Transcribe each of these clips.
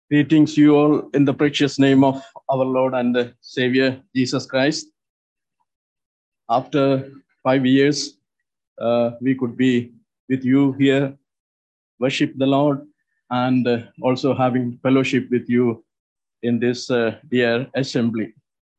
Greetings you all in the precious name of our Lord and Savior Jesus Christ. After 5 years, we could be with you here, worship the Lord, and also having fellowship with you in this dear assembly.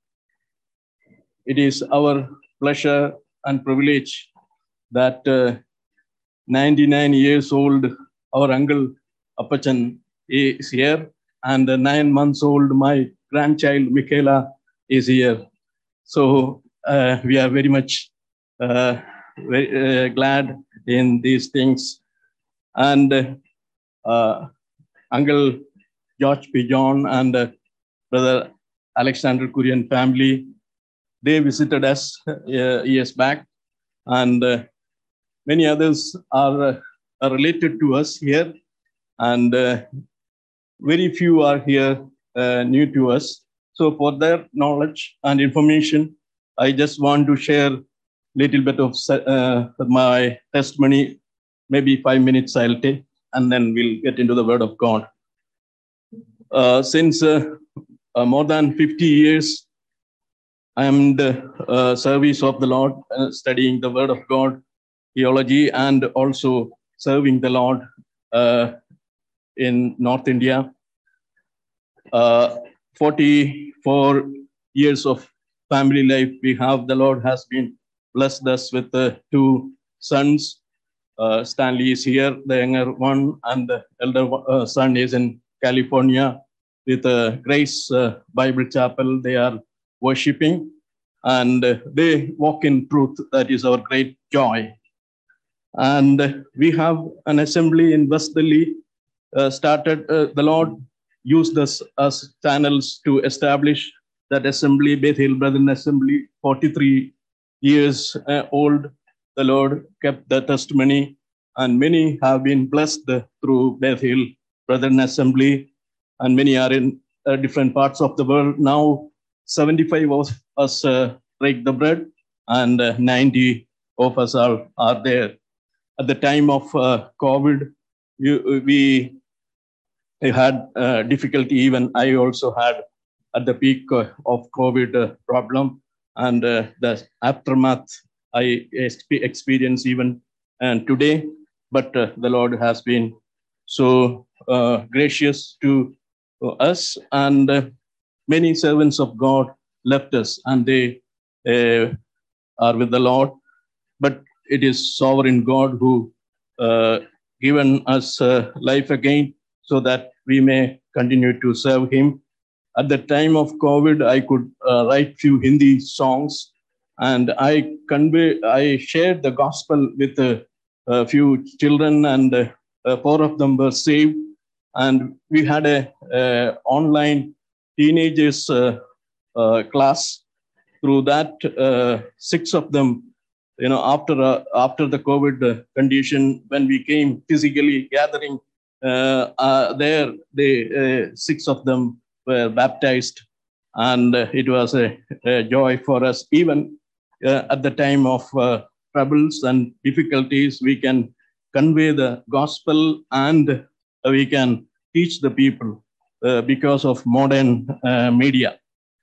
It is our pleasure and privilege that 99 years old, our uncle Appachan is here, and 9 months old, my grandchild Michaela is here. So we are very much glad in these things. And Uncle George P. John and Brother Alexander Kurian family, they visited us years back, and many others are related to us here, and very few are here new to us. So for their knowledge and information, I just want to share a little bit of my testimony. Maybe 5 minutes I'll take, and then we'll get into the Word of God. Since more than 50 years, I am in the service of the Lord, studying the Word of God, theology, and also serving the Lord in North India. 44 years of family life we have. The Lord has been blessed us with 2 sons. Stanley is here, the younger one, and the elder son is in California with Grace Bible Chapel. They are worshiping, and they walk in truth. That is our great joy. And we have an assembly in West Delhi. Started the Lord used us as channels to establish that assembly, Beth Hill Brethren Assembly, 43 years old. The Lord kept the testimony, and many have been blessed through Beth Hill Brethren Assembly, and many are in different parts of the world. Now, 75 of us break the bread, and 90 of us are there. At the time of COVID, we had difficulty. Even I also had at the peak of COVID problem, and the aftermath I experience even today. But the Lord has been so gracious to us, and many servants of God left us, and they are with the Lord. But it is sovereign God who given us life again, so that we may continue to serve Him. At the time of COVID, I could write few Hindi songs, and I shared the gospel with a few children, and 4 of them were saved. And we had a online teenagers class. Through that, 6 of them, after the COVID condition, when we came physically gathering there, 6 of them were baptized, and it was a joy for us. Even at the time of troubles and difficulties, we can convey the gospel, and we can teach the people because of modern media.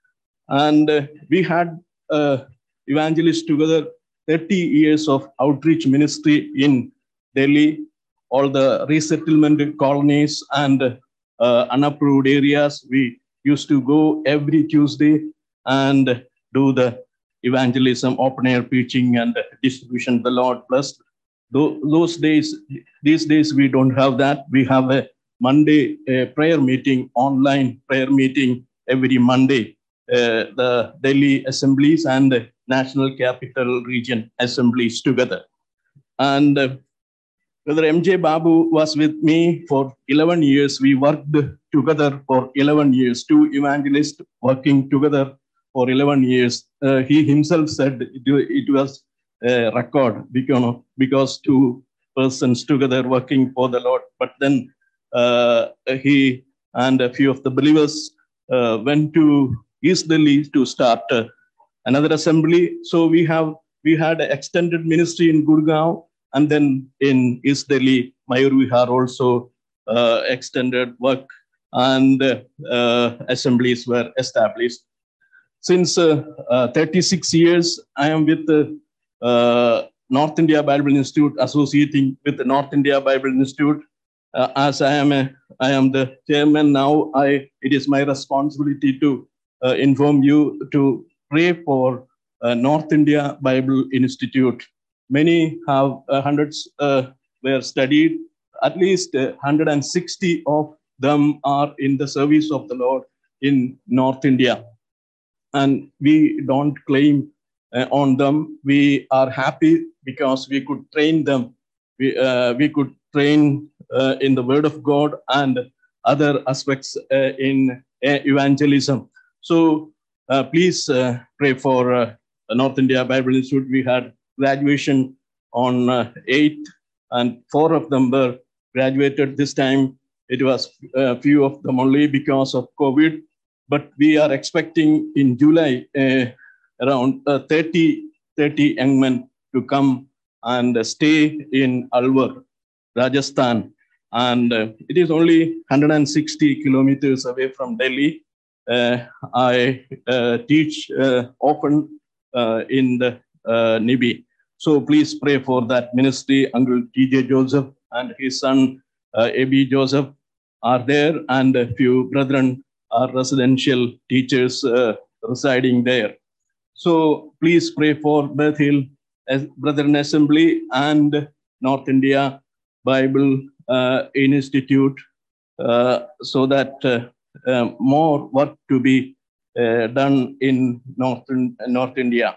And we had evangelists together, 30 years of outreach ministry in Delhi, all the resettlement colonies and unapproved areas. We used to go every Tuesday and do the evangelism, open air preaching, and distribution. The Lord blessed those days. These days we don't have that. We have a Monday prayer meeting, online prayer meeting every Monday. The Delhi assemblies and the National Capital Region assemblies together. And Brother M.J. Babu was with me for 11 years. We worked together for 11 years, 2 evangelists working together for 11 years. He himself said it was a record because 2 persons together working for the Lord. But then he and a few of the believers went to East Delhi to start another assembly. So we had an extended ministry in Gurgaon, and then in East Delhi, Mayur Vihar also extended work and assemblies were established. Since 36 years, I am with the North India Bible Institute, associating with the North India Bible Institute. As I am the chairman now, it is my responsibility to inform you to pray for North India Bible Institute. Many have hundreds were studied. At least 160 of them are in the service of the Lord in North India, and we don't claim on them. We are happy because we could train them. We could train in the Word of God and other aspects in evangelism. So please pray for North India Bible Institute. We had graduation on 8th, and 4 of them were graduated this time. It was a few of them only because of COVID, but we are expecting in July around 30 young men to come and stay in Alwar, Rajasthan. And it is only 160 kilometers away from Delhi. I teach often in the Nibi. So please pray for that ministry. Uncle T.J. Joseph and his son A.B. Joseph are there, and a few brethren are residential teachers residing there. So please pray for Beth Hill Brethren Assembly and North India Bible Institute, so that more work to be done in North India.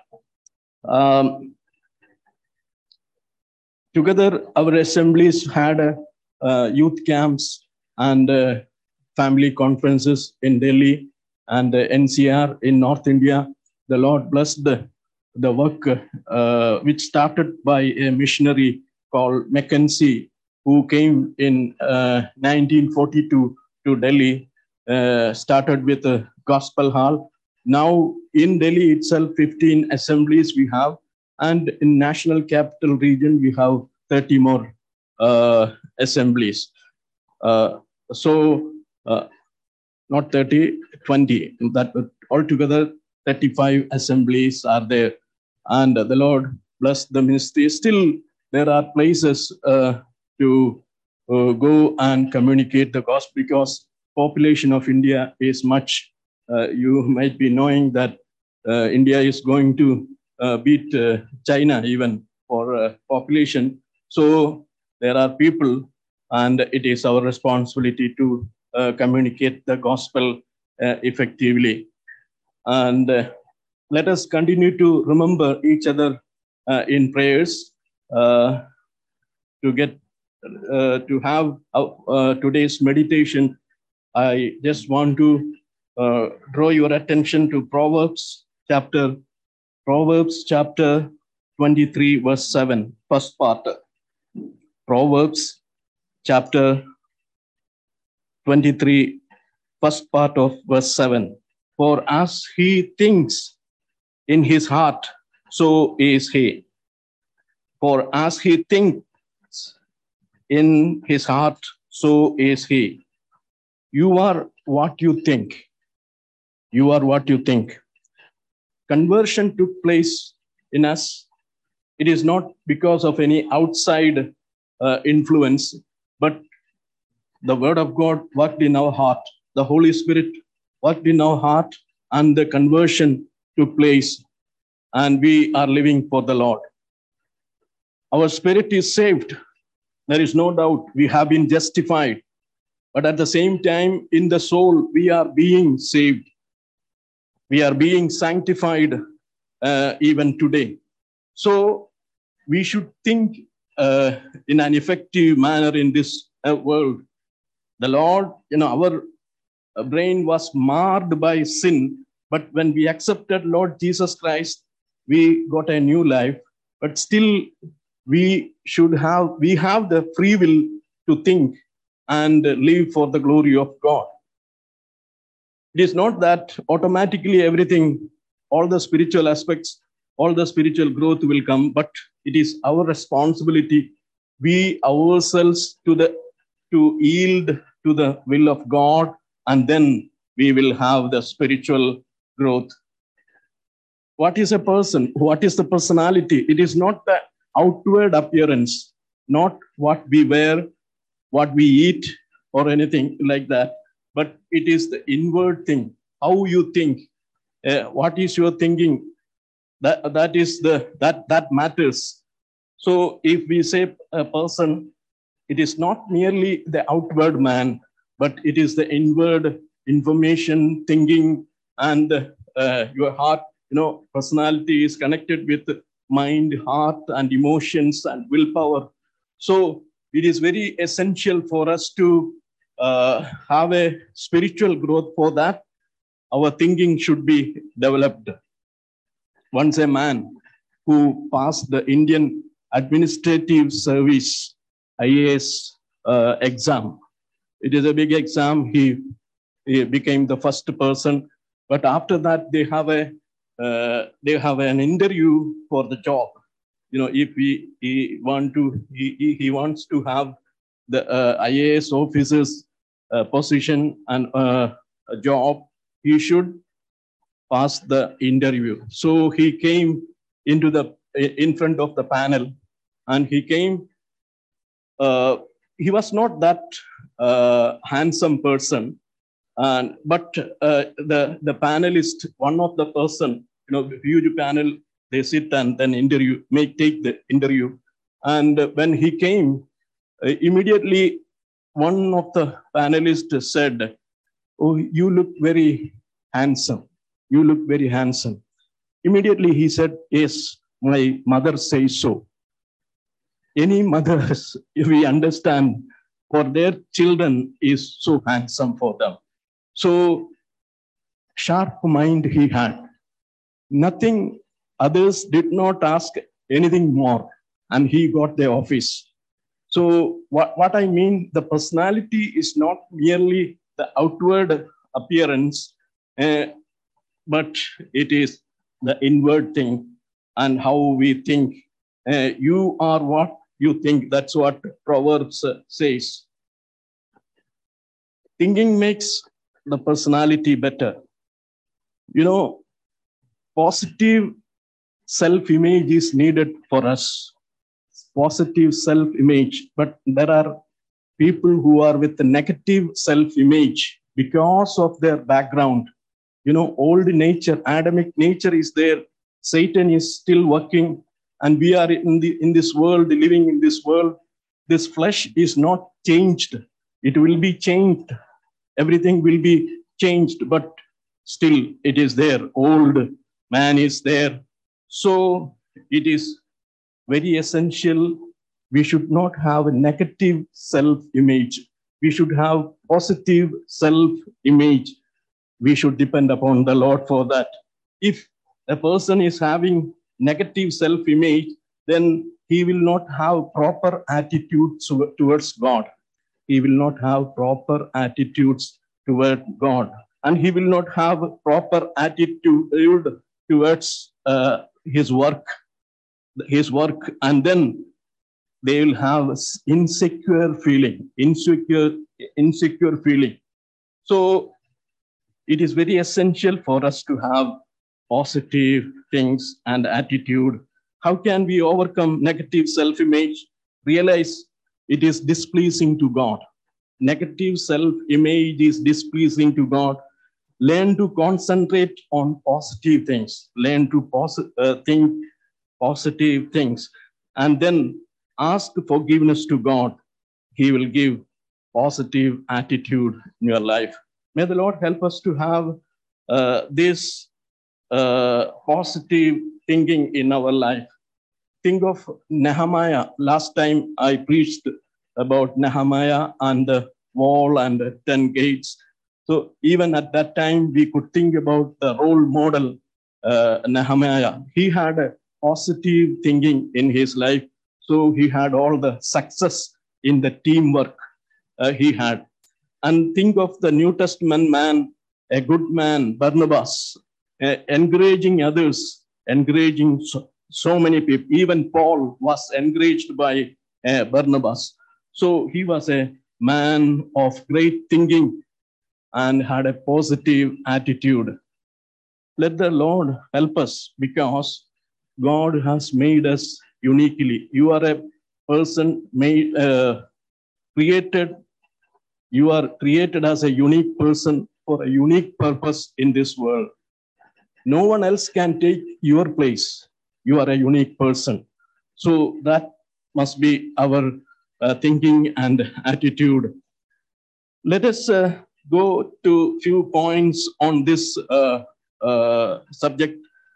Together, our assemblies had youth camps and family conferences in Delhi and NCR in North India. The Lord blessed the work which started by a missionary called Mackenzie, who came in 1942 to Delhi, started with a gospel hall. Now in Delhi itself, 15 assemblies we have, and in National Capital Region, we have 30 more assemblies. Not 30, 20. That altogether 35 assemblies are there. And the Lord bless the ministry. Still, there are places to go and communicate the gospel, because population of India is much. You might be knowing that India is going to beat China even for population. So there are people, and it is our responsibility to communicate the gospel effectively. And let us continue to remember each other in prayers to have today's meditation. I just want to draw your attention to Proverbs chapter 23, verse 7, first part. Proverbs chapter 23, first part of verse 7. For as he thinks in his heart, so is he. For as he thinks in his heart, so is he. You are what you think. You are what you think. Conversion took place in us. It is not because of any outside influence, but the Word of God worked in our heart. The Holy Spirit worked in our heart, and the conversion took place, and we are living for the Lord. Our spirit is saved. There is no doubt. We have been justified. But at the same time, in the soul, we are being saved. We are being sanctified even today. So we should think in an effective manner in this world. The Lord, our brain was marred by sin, but when we accepted Lord Jesus Christ, we got a new life. But still, we have the free will to think and live for the glory of God. It is not that automatically everything, all the spiritual aspects, all the spiritual growth will come, but it is our responsibility, we ourselves, to yield to the will of God and then we will have the spiritual growth. What is a person? What is the personality? It is not the outward appearance, not what we wear, what we eat, or anything like that, but it is the inward thing, how you think, what is your thinking. That matters. So if we say a person, it is not merely the outward man, but it is the inward information, thinking, and your heart. Personality is connected with mind, heart, and emotions and willpower. So it is very essential for us to have a spiritual growth. For that, our thinking should be developed. Once a man who passed the Indian Administrative Service IAS exam. It is a big exam. He became the first person, but after that they have an interview for the job. If he wants to have the IAS officer's position and a job, he should pass the interview. So he came in front of the panel, and he came. He was not that handsome person, but the panelist, one of the person, huge panel, they sit and then take the interview. And when he came, immediately one of the panelists said, "Oh, you look very handsome. You look very handsome." Immediately he said, "Yes, my mother says so." Any mothers, if we understand, for their children is so handsome for them. So sharp mind he had. Nothing, others did not ask anything more, and he got the office. So what I mean, the personality is not merely the outward appearance, but it is the inward thing and how we think. You are what you think. That's what Proverbs says. Thinking makes the personality better. Positive self-image is needed for us. Positive self-image. But there are people who are with the negative self-image because of their background. Old nature, Adamic nature is there. Satan is still working, and we are in this world, living in this world. This flesh is not changed. It will be changed. Everything will be changed, but still it is there. Old man is there. So it is very essential. We should not have a negative self-image. We should have positive self-image. We should depend upon the Lord for that. If a person is having negative self-image, then he will not have proper attitudes towards God. He will not have proper attitudes toward God. And he will not have proper attitude towards his work. And then they will have insecure feeling. So it is very essential for us to have positive things and attitude. How can we overcome negative self-image? Realize it is displeasing to God. Negative self-image is displeasing to God. Learn to concentrate on positive things. Learn to think positive things. And then ask forgiveness to God. He will give positive attitude in your life. May the Lord help us to have this positive thinking in our life. Think of Nehemiah. Last time I preached about Nehemiah and the wall and the 10 gates. So even at that time, we could think about the role model, Nehemiah. He had a positive thinking in his life. So he had all the success in the teamwork he had. And think of the New Testament man, a good man, Barnabas, encouraging others, encouraging so many people. Even Paul was encouraged by Barnabas. So he was a man of great thinking. and had a positive attitude. Let the Lord help us, because God has made us uniquely. You are a person made, created. You are created as a unique person for a unique purpose in this world. No one else can take your place. You are a unique person. So that must be our thinking and attitude. Let us go to few points on this subject.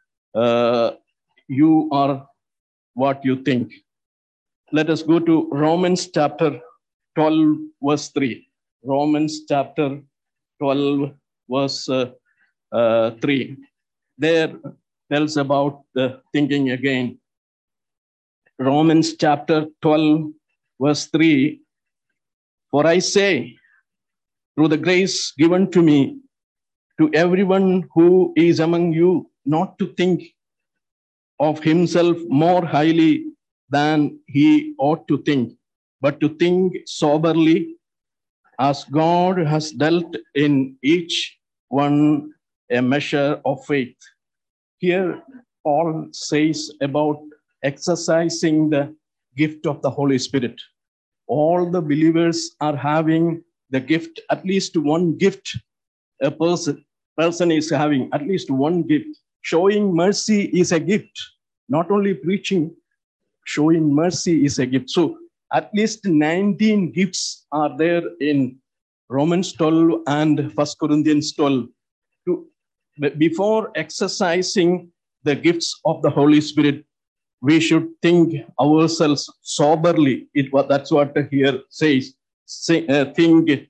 You are what you think. Let us go to Romans chapter 12, verse 3. Romans chapter 12, verse 3. There tells about the thinking again. Romans chapter 12, verse 3. For I say, through the grace given to me, to everyone who is among you, not to think of himself more highly than he ought to think, but to think soberly, as God has dealt in each one a measure of faith. Here, Paul says about exercising the gift of the Holy Spirit. All the believers are having the gift, at least one gift. A person is having at least one gift. Showing mercy is a gift. Not only preaching, showing mercy is a gift. So at least 19 gifts are there in Romans 12 and 1 Corinthians 12. Before exercising the gifts of the Holy Spirit, we should think ourselves soberly. That's what here says. Think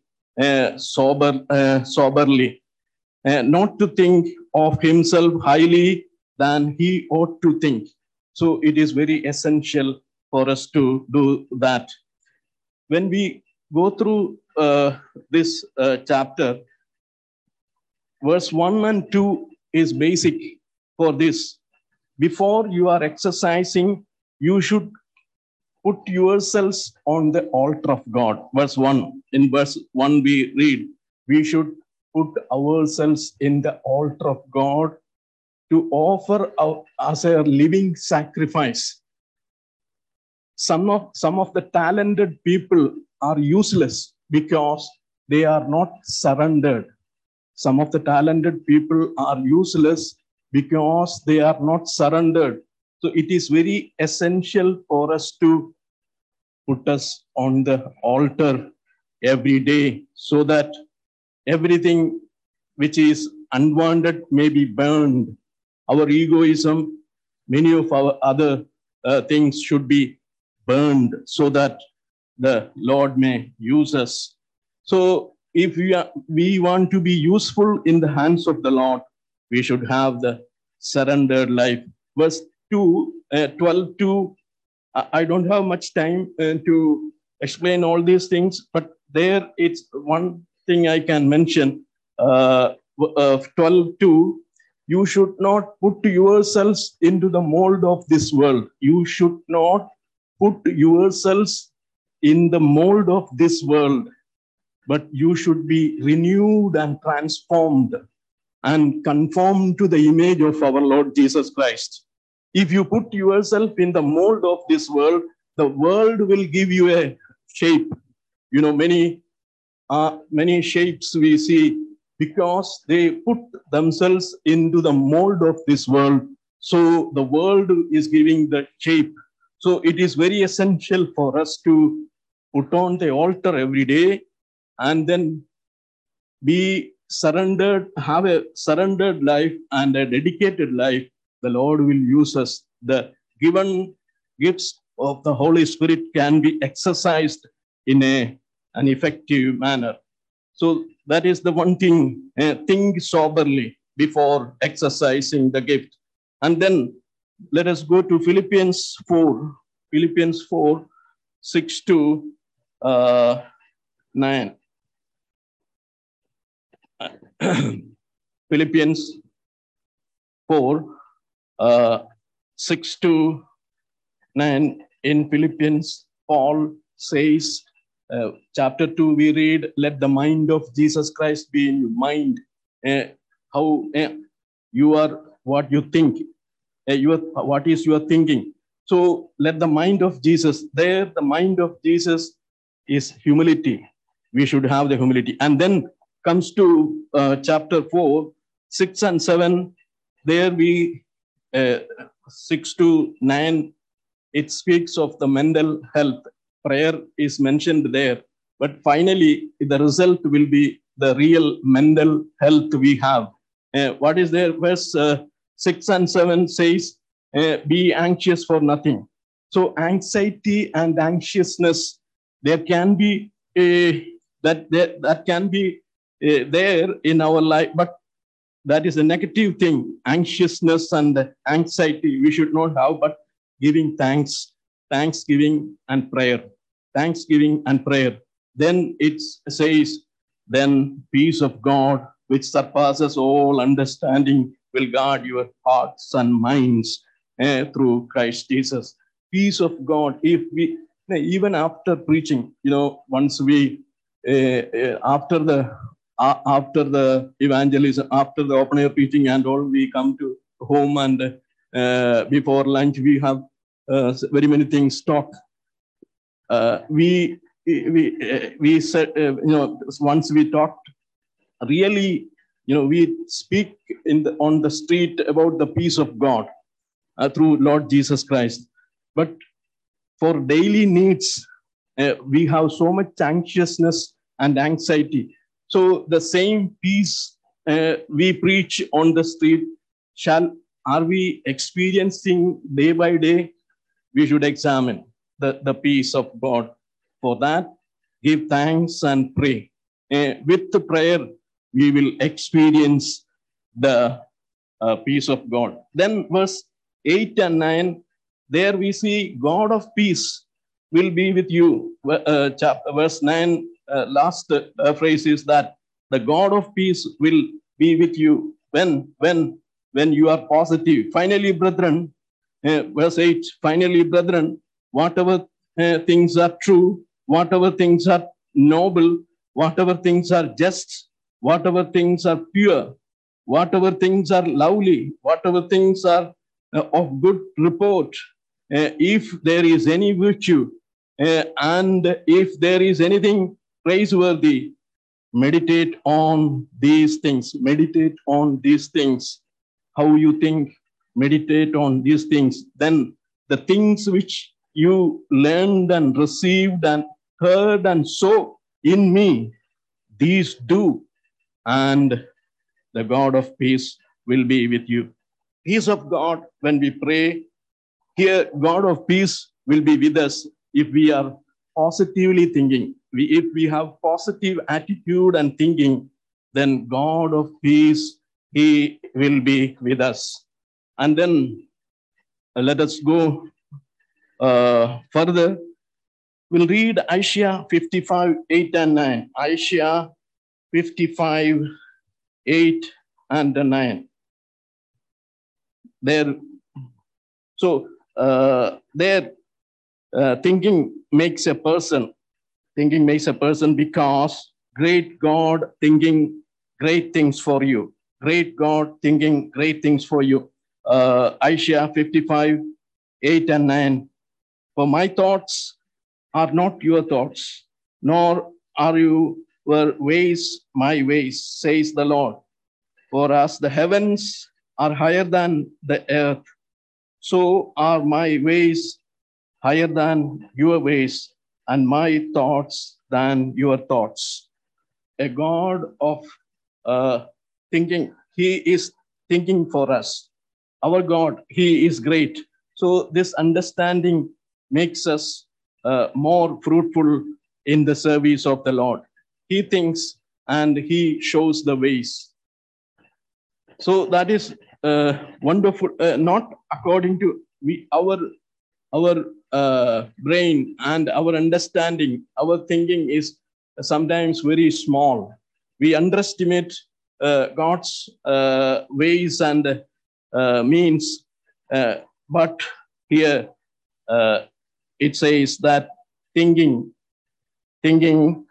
soberly. Not to think of himself highly than he ought to think. So it is very essential for us to do that. When we go through this chapter, verse 1 and 2 is basic for this. Before you are exercising, you should put yourselves on the altar of God. Verse 1. In verse 1 we read, we should put ourselves in the altar of God to offer as a living sacrifice. Some of the talented people are useless because they are not surrendered. Some of the talented people are useless because they are not surrendered. So it is very essential for us to put us on the altar every day so that everything which is unwanted may be burned. Our egoism, many of our other things should be burned so that the Lord may use us. So if we want to be useful in the hands of the Lord, we should have the surrendered life. Verse 12 to, I don't have much time to explain all these things, but there it's one thing I can mention. 12 to, you should not put yourselves into the mold of this world. You should not put yourselves in the mold of this world, but you should be renewed and transformed and conformed to the image of our Lord Jesus Christ. If you put yourself in the mold of this world, the world will give you a shape. You know, many shapes we see because they put themselves into the mold of this world. So the world is giving the shape. So it is very essential for us to put on the altar every day and then be surrendered, have a surrendered life and a dedicated life. The Lord will use us. The given gifts of the Holy Spirit can be exercised in an effective manner. So that is the one thing. Think soberly before exercising the gift. And then let us go to Philippians 4. Philippians 4, 6 to 9. Philippians 4, 6 to 9. In Philippians, Paul says chapter 2, we read, let the mind of Jesus Christ be in you. Mind, how you are, what you think, what is your thinking. So let the mind of Jesus, there the mind of Jesus is humility. We should have the humility. And then comes to chapter 4, 6 and 7. There we, 6 to 9, it speaks of the mental health. Prayer is mentioned there. But finally, the result will be the real mental health we have. What is there? Verse 6 and 7 says, be anxious for nothing. So anxiety and anxiousness, there can be that can be there in our life, but that is a negative thing. Anxiousness and anxiety we should not have, but giving thanks, thanksgiving and prayer, thanksgiving and prayer. Then it says, then peace of God, which surpasses all understanding, will guard your hearts and minds through Christ Jesus. Peace of God. If we, even after preaching, once we, after the evangelism, after the open air preaching and all, we come to home, and before lunch we have very many things talk. We said, once we talked, really, we speak on the street about the peace of God through Lord Jesus Christ. But for daily needs, we have so much anxiousness and anxiety. So the same peace we preach on the street, are we experiencing day by day? We should examine the peace of God. For that, give thanks and pray. With the prayer, we will experience the peace of God. Then verse 8 and 9, there we see God of peace will be with you. Verse 9, last phrase is that the God of peace will be with you when you are positive. Finally, brethren, verse 8, finally, brethren, whatever things are true, whatever things are noble, whatever things are just, whatever things are pure, whatever things are lovely, whatever things are of good report, if there is any virtue, and if there is anything praiseworthy, meditate on these things. Meditate on these things. How you think, meditate on these things. Then the things which you learned and received and heard and saw in me, these do, and the God of peace will be with you. Peace of God, when we pray, here God of peace will be with us if we are positively thinking. If we have positive attitude and thinking, then God of peace, He will be with us. And then let us go further. We'll read Isaiah 55, 8 and 9. Isaiah 55, 8 and 9. There, so there, thinking makes a person. Thinking makes a person, because great God thinking great things for you. Great God thinking great things for you. Isaiah 55, 8 and 9. For my thoughts are not your thoughts, nor are your ways my ways, says the Lord. For as the heavens are higher than the earth, so are my ways higher than your ways, and my thoughts than your thoughts. A God of thinking, He is thinking for us. Our God, He is great. So this understanding makes us more fruitful in the service of the Lord. He thinks and He shows the ways. So that is wonderful. Not according to our brain and our understanding. Our thinking is sometimes very small. We underestimate God's ways and means. But here it says that thinking thinking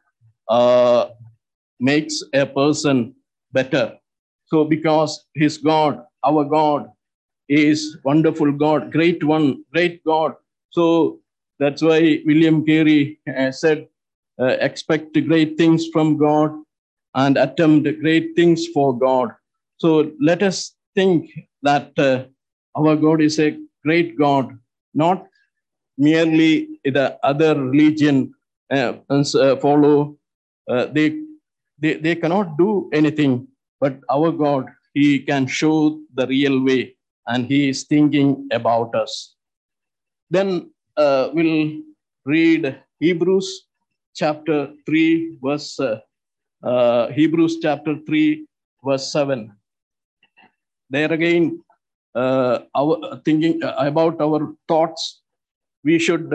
makes a person better. So because his God, our God, is wonderful God, great one, great God. So that's why William Carey said, expect great things from God and attempt great things for God. So let us think that our God is a great God, not merely the other religion follow. They cannot do anything, but our God, He can show the real way, and He is thinking about us. Then we'll read Hebrews chapter 3, Hebrews chapter 3, verse 7. There again, our thinking about our thoughts, we should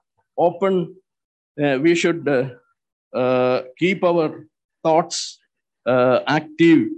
we should keep our thoughts active.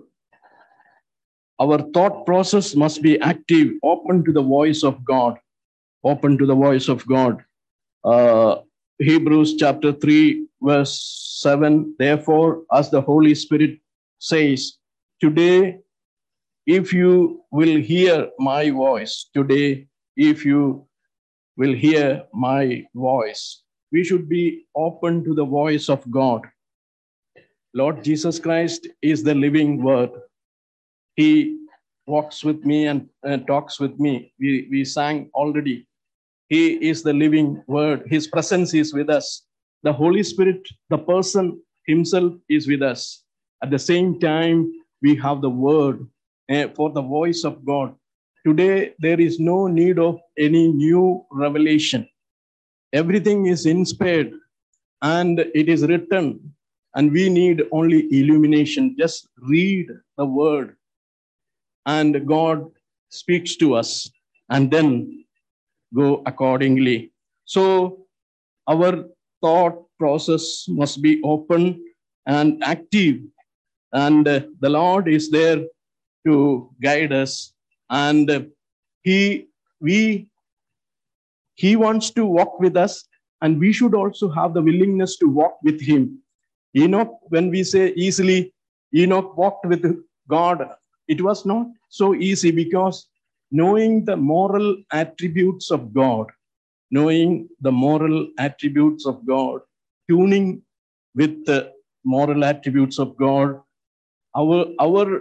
Our thought process must be active, open to the voice of God, open to the voice of God. Hebrews chapter 3, verse 7. Therefore, as the Holy Spirit says, today, if you will hear my voice, today, if you will hear my voice, we should be open to the voice of God. Lord Jesus Christ is the living word. He walks with me and talks with me. We sang already. He is the living word. His presence is with us. The Holy Spirit, the person himself, is with us. At the same time, we have the word for the voice of God. Today, there is no need of any new revelation. Everything is inspired and it is written, and we need only illumination. Just read the word, and God speaks to us, and then go accordingly. So our thought process must be open and active, and the Lord is there to guide us, and he wants to walk with us, and we should also have the willingness to walk with him. Enoch, when we say easily, Enoch walked with God, it was not so easy, because knowing the moral attributes of God, knowing the moral attributes of God, tuning with the moral attributes of God, our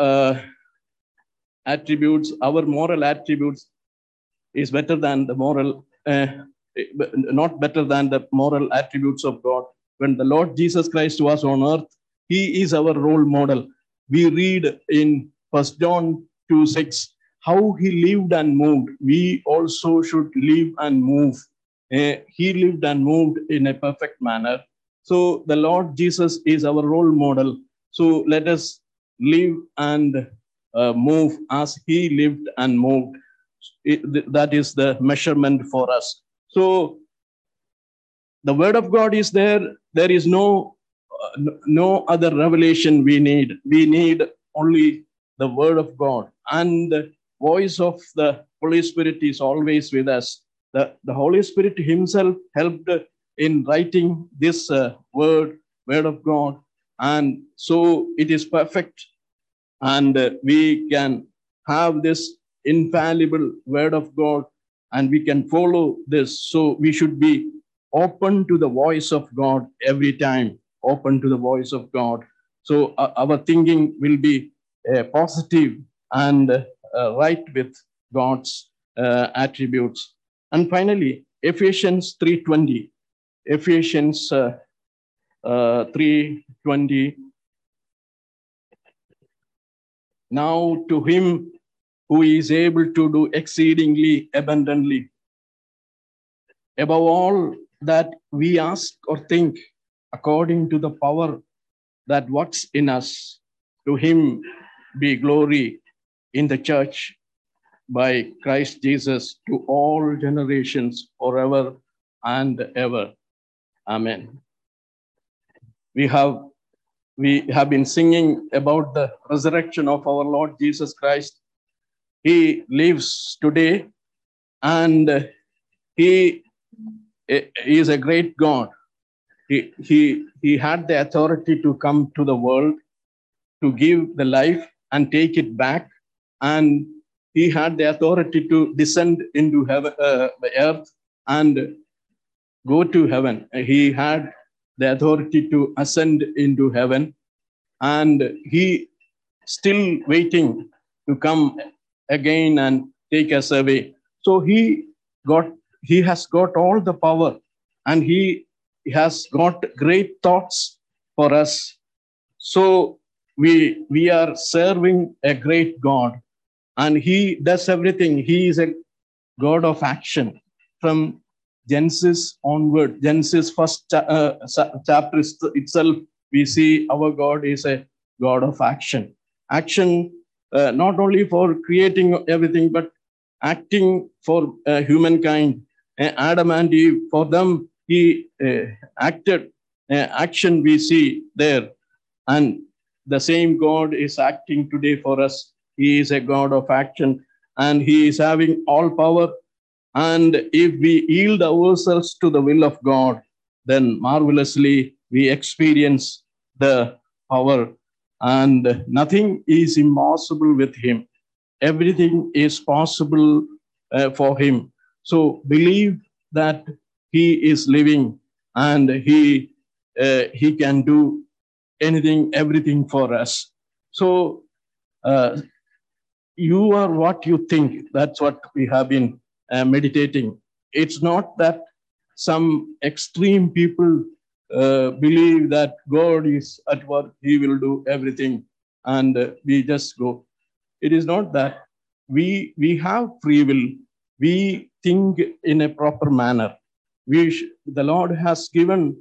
attributes, our moral attributes is better than the moral, not better than the moral attributes of God. When the Lord Jesus Christ was on earth, he is our role model. We read in 1 John 2:6 how he lived and moved. We also should live and move. He lived and moved in a perfect manner. So the Lord Jesus is our role model. So let us live and move as he lived and moved. That is the measurement for us. So the word of God is there. There is no other revelation we need. We need only the word of God, and the voice of the Holy Spirit is always with us. The Holy Spirit himself helped in writing this word of God, and so it is perfect, and we can have this infallible word of God, and we can follow this. So we should be open to the voice of God every time, open to the voice of God. So our thinking will be positive and right with God's attributes. And finally, Ephesians 3:20. Ephesians 3:20. Now to him who is able to do exceedingly abundantly, above all that we ask or think, according to the power that works in us, to him be glory in the church by Christ Jesus to all generations forever and ever. Amen. We have been singing about the resurrection of our Lord Jesus Christ. He lives today, and he is a great God. He had the authority to come to the world, to give the life and take it back. And he had the authority to descend into heaven, the earth, and go to heaven. He had the authority to ascend into heaven, and he still waiting to come again and take us away. So got he has got all the power, and he has got great thoughts for us. So we are serving a great God, and he does everything. He is a God of action. From Genesis onward, Genesis first chapter itself, we see our God is a God of action. Action not only for creating everything, but acting for humankind. Adam and Eve, for them, he acted. Action we see there. And the same God is acting today for us. He is a God of action, and he is having all power. And if we yield ourselves to the will of God, then marvelously we experience the power, and nothing is impossible with him. Everything is possible for him. So believe that he is living, and he can do anything, everything for us. So uh, you are what you think. That's what we have been meditating. It's not that some extreme people believe that God is at work, he will do everything, and we just go. It is not that. We have free will. We think in a proper manner. The Lord has given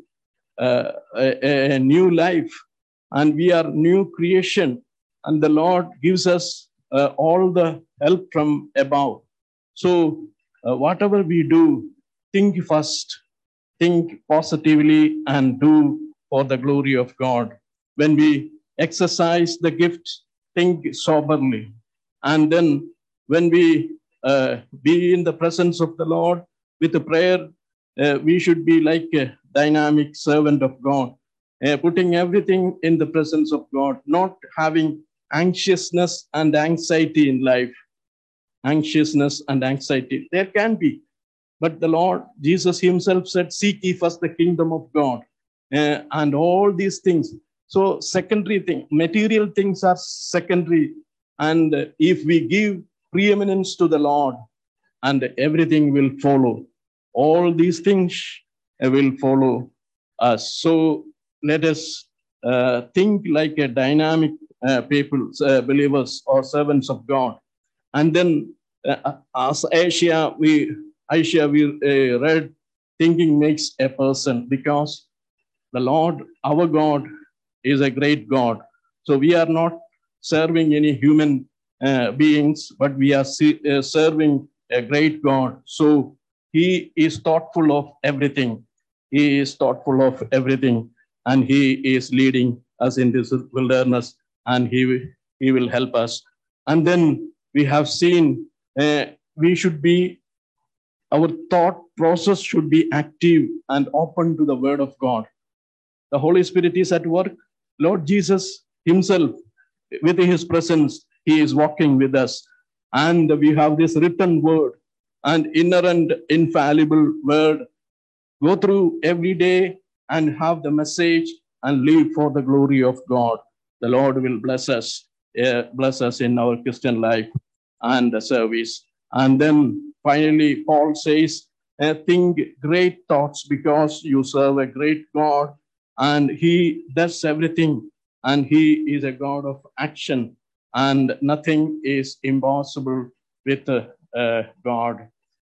a new life, and we are new creation, and the Lord gives us all the help from above. So whatever we do, think first, think positively, and do for the glory of God. When we exercise the gift, think soberly. And then when we be in the presence of the Lord with a prayer, we should be like a dynamic servant of God, putting everything in the presence of God, not having anxiousness and anxiety in life. Anxiousness and anxiety, there can be, but the Lord Jesus himself said, seek ye first the kingdom of God, and all these things. So secondary thing, material things are secondary. And if we give preeminence to the Lord, and everything will follow. All these things will follow us. So let us think like a dynamic people, believers or servants of God. And then as Asia, we read, thinking makes a person, because the Lord, our God, is a great God. So we are not serving any human beings, but we are serving a great God. So he is thoughtful of everything. He is thoughtful of everything, and he is leading us in this wilderness, and he will help us. And then we have seen we should be, our thought process should be active and open to the word of God. The Holy Spirit is at work. Lord Jesus himself, with his presence, he is walking with us. And we have this written word and inerrant, infallible word. Go through every day and have the message and live for the glory of God. The Lord will bless us in our Christian life and the service. And then finally, Paul says, think great thoughts, because you serve a great God, and he does everything, and he is a God of action, and nothing is impossible with God.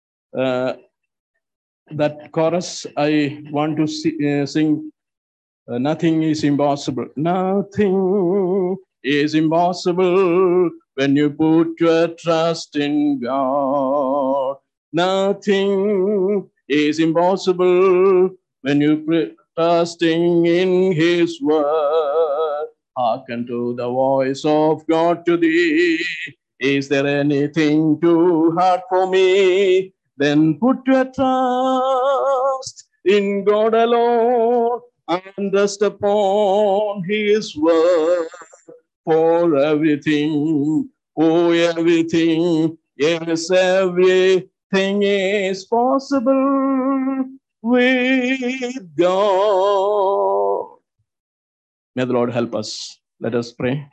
That chorus I want to sing. Nothing is impossible. Nothing is impossible when you put your trust in God. Nothing is impossible when you put trusting in his word. Hearken to the voice of God to thee. Is there anything too hard for me? Then put your trust in God alone and rest upon His word for everything. Oh, everything, yes, everything is possible with God. May the Lord help us. Let us pray.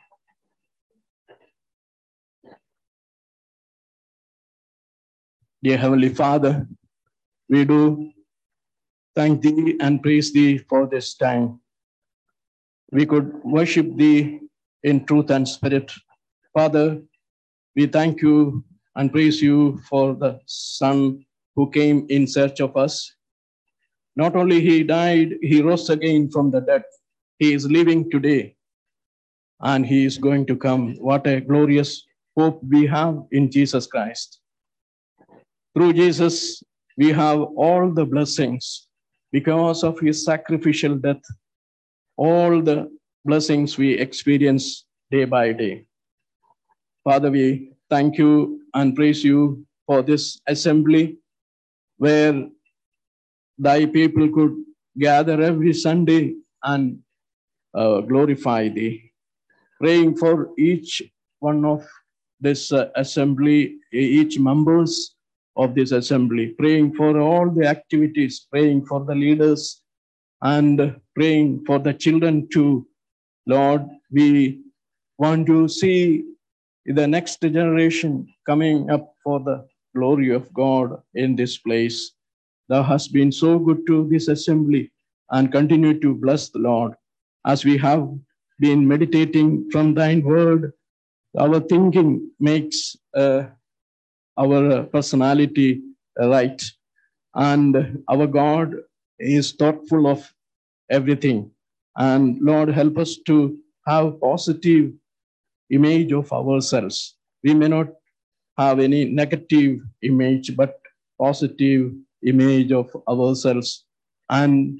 Dear Heavenly Father, we do thank Thee and praise Thee for this time. We could worship Thee in truth and spirit. Father, we thank You and praise You for the Son who came in search of us. Not only He died, He rose again from the dead. He is living today and He is going to come. What a glorious hope we have in Jesus Christ. Through Jesus, we have all the blessings because of His sacrificial death, all the blessings we experience day by day. Father, we thank You and praise You for this assembly where Thy people could gather every Sunday and glorify Thee. Praying for each one of this assembly, each members of this assembly, praying for all the activities, praying for the leaders, and praying for the children too. Lord, we want to see the next generation coming up for the glory of God in this place. Thou hast been so good to this assembly and continue to bless the Lord. As we have been meditating from Thine word, our thinking makes our personality right. And our God is thoughtful of everything. And Lord, help us to have positive image of ourselves. We may not have any negative image, but positive image of ourselves. And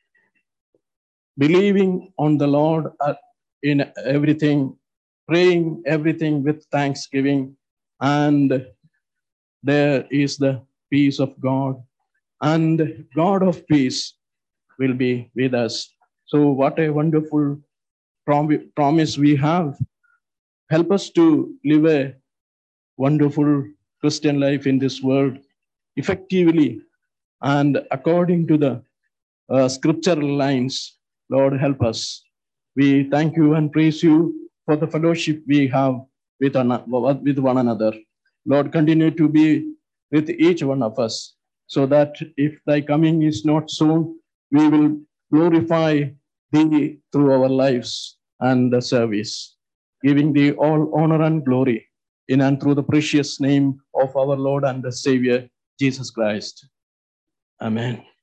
believing on the Lord in everything, praying everything with thanksgiving, and there is the peace of God, and God of peace will be with us. So, what a wonderful promise we have. Help us to live a wonderful Christian life in this world effectively and according to the scriptural lines. Lord, help us. We thank You and praise You for the fellowship we have with one another. Lord, continue to be with each one of us so that if Thy coming is not soon, we will glorify Thee through our lives and the service, giving Thee all honor and glory in and through the precious name of our Lord and the Savior, Jesus Christ. Amen.